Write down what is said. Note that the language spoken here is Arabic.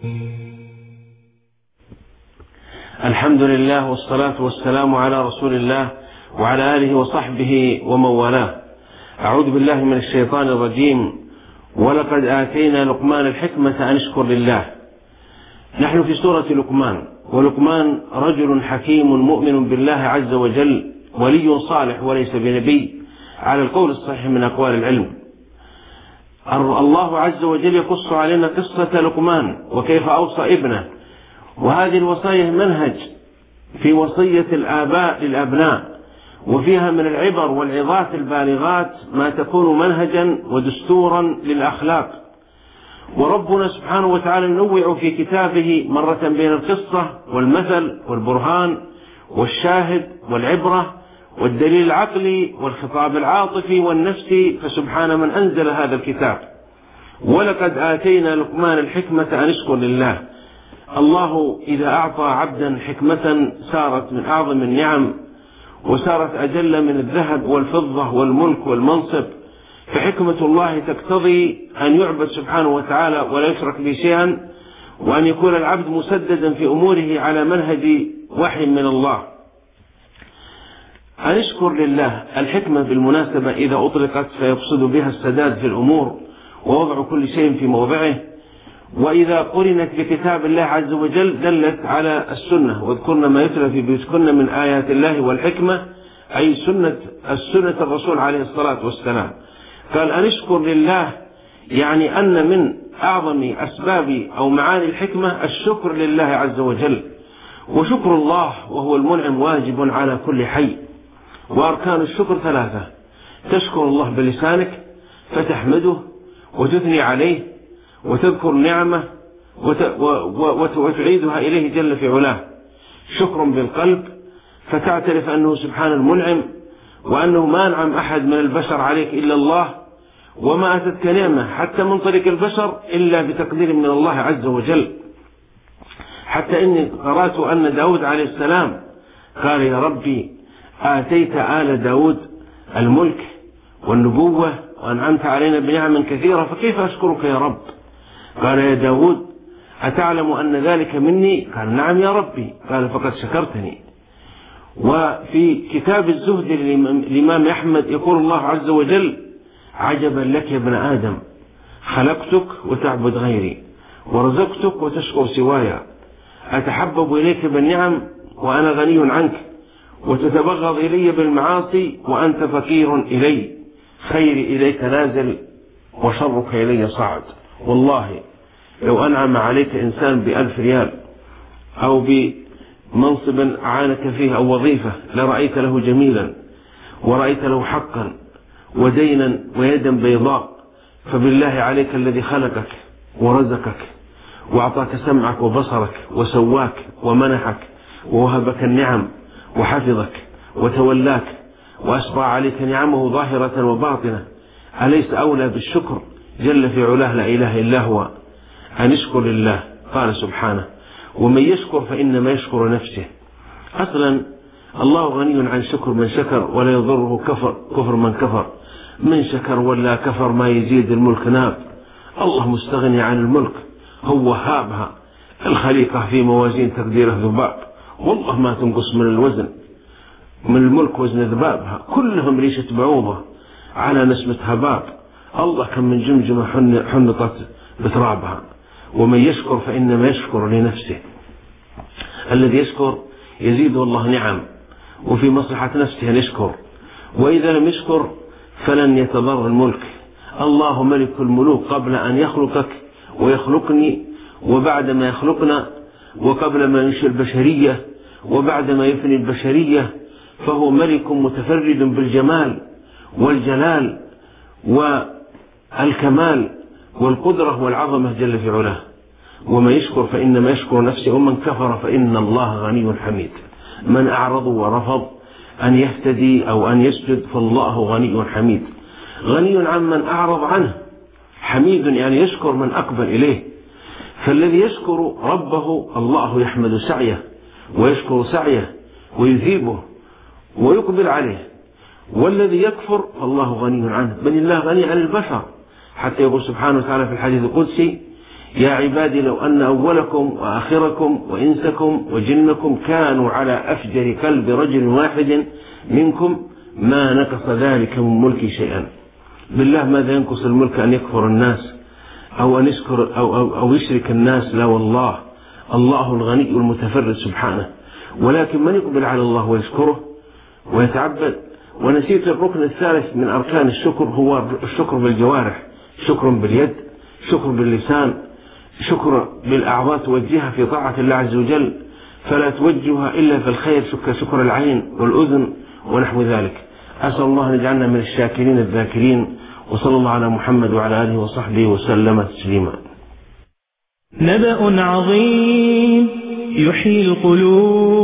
الحمد لله والصلاة والسلام على رسول الله وعلى آله وصحبه ومن والاه. أعوذ بالله من الشيطان الرجيم. ولقد آتينا لقمان الحكمة أن اشكر لله. نحن في سورة لقمان، ولقمان رجل حكيم مؤمن بالله عز وجل، ولي صالح وليس بنبي على القول الصحيح من أقوال العلم. الله عز وجل يقص علينا قصة لقمان وكيف أوصى ابنه، وهذه الوصايا منهج في وصية الآباء للأبناء، وفيها من العبر والعظات البالغات ما تكون منهجا ودستورا للأخلاق. وربنا سبحانه وتعالى ينوع في كتابه مرة بين القصة والمثل والبرهان والشاهد والعبرة والدليل العقلي والخطاب العاطفي والنفسي، فسبحان من أنزل هذا الكتاب. ولقد آتينا لقمان الحكمة أن اشكر لله. الله إذا أعطى عبدا حكمة صارت من أعظم النعم، وصارت أجل من الذهب والفضة والملك والمنصب. فحكمة الله تقتضي أن يعبد سبحانه وتعالى ولا يشرك به شيئا، وأن يكون العبد مسددا في أموره على منهج وحي من الله. أن اشكر لله. الحكمة بالمناسبة إذا أطلقت فيقصد بها السداد في الأمور ووضع كل شيء في موضعه، وإذا قرنت بكتاب الله عز وجل دلت على السنة. واذكرن ما يتلى في بيوتكن من آيات الله والحكمة، أي السنة الرسول عليه الصلاة والسلام. قال أن اشكر لله، يعني أن من أعظم أسباب أو معاني الحكمة الشكر لله عز وجل. وشكر الله وهو المنعم واجب على كل حي. وأركان الشكر ثلاثة: تشكر الله بلسانك فتحمده وتثني عليه وتذكر نعمه وتعيدها إليه جل في علاه. شكر بالقلب فتعترف أنه سبحان المنعم، وأنه ما أنعم أحد من البشر عليك إلا الله، وما أتتك نعمة حتى من طريق البشر إلا بتقدير من الله عز وجل. حتى إني قرأت أن داود عليه السلام قال: يا ربي آتيت آل داود الملك والنبوة وأنعمت علينا بنعم كثيرة، فكيف أشكرك يا رب؟ قال: يا داود أتعلم أن ذلك مني؟ قال: نعم يا ربي. قال: فقد شكرتني. وفي كتاب الزهد للإمام أحمد يقول الله عز وجل: عجبا لك يا ابن آدم، خلقتك وتعبد غيري، ورزقتك وتشكر سوايا، أتحبب إليك بالنعم وأنا غني عنك، وتتبغض إلي بالمعاصي وأنت فقير إلي، خيري إليك نازل وشرك إلي صعد. والله لو أنعم عليك إنسان ب1000 ريال أو بمنصب أعانك فيه أو وظيفة لرأيت له جميلا، ورأيت له حقا ودينا ويدا بيضاء. فبالله عليك الذي خلقك ورزقك وأعطاك سمعك وبصرك وسواك ومنحك ووهبك النعم وحفظك وتولاك وأسبع عليك نعمه ظاهرة وباطنة، أليس أولى بالشكر جل في علاه لا إله إلا هو أن اشكر لله؟ قال سبحانه: ومن يشكر فإنما يشكر نفسه. أصلا الله غني عن شكر من شكر، ولا يضره كفر من كفر. من شكر ولا كفر ما يزيد الملك ناب. الله مستغني عن الملك، هو وهابها. الخليقة في موازين تقديره ذباب، والله ما تنقص من الوزن من الملك وزن ذبابها. كلهم ريشة بعوضة على نسمة هباب. الله كم من جمجمة حنطت بترابها. ومن يشكر فإنما يشكر لنفسه. الذي يشكر يزيده الله نعم، وفي مصلحة نفسه أن يشكر. وإذا لم يشكر فلن يتضر الملك. الله ملك الملوك قبل أن يخلقك ويخلقني، وبعد ما يخلقنا، وقبل ما ينشئ البشرية، وبعد ما يفني البشرية. فهو ملك متفرد بالجمال والجلال والكمال والقدرة والعظمة جل في علاه. ومن يشكر فإنما يشكر نفسه، ومن كفر فإن الله غني حميد. من أعرض ورفض أن يهتدي أو أن يسجد فالله غني حميد. غني عمن أعرض عنه، حميد يعني يشكر من أقبل إليه. فالذي يشكر ربه الله يحمد سعيه ويشكر سعيه ويثيبه ويقبل عليه. والذي يكفر فالله غني عنه، بل الله غني عن البشر. حتى يقول سبحانه وتعالى في الحديث القدسي: يا عبادي لو أن أولكم وآخركم وإنسكم وجنكم كانوا على أفجر قلب رجل واحد منكم ما نقص ذلك من ملكي شيئا. بالله ماذا ينقص الملك أن يكفر الناس أو أن يشكر أو يشرك الناس؟ لا والله، الله الغني المتفرد سبحانه. ولكن من يقبل على الله ويشكره ويتعبد. ونسيت الركن الثالث من أركان الشكر، هو الشكر بالجوارح، شكر باليد، شكر باللسان، شكر بالأعضاء توجهها في طاعة الله عز وجل، فلا توجهها إلا في الخير، شكر العين والأذن ونحو ذلك. أسأل الله أن يجعلنا من الشاكرين الذاكرين، وصلى الله على محمد وعلى آله وصحبه وسلم تسليما. نبأ عظيم يحيي القلوب.